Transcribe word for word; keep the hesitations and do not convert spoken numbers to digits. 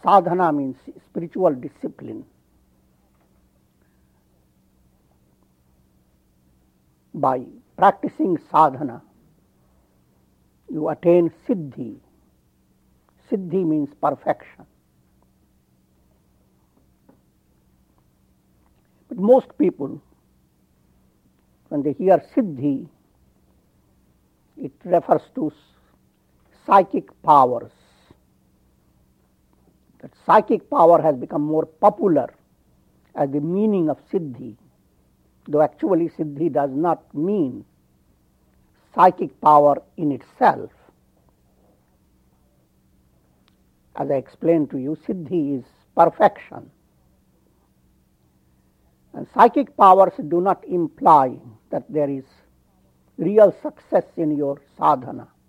Sadhana means spiritual discipline. By practicing sadhana, you attain siddhi. Siddhi means perfection. But most people, when they hear siddhi, it refers to psychic powers. That psychic power has become more popular as the meaning of siddhi, though actually siddhi does not mean psychic power in itself. As I explained to you, siddhi is perfection. And psychic powers do not imply that there is real success in your sadhana.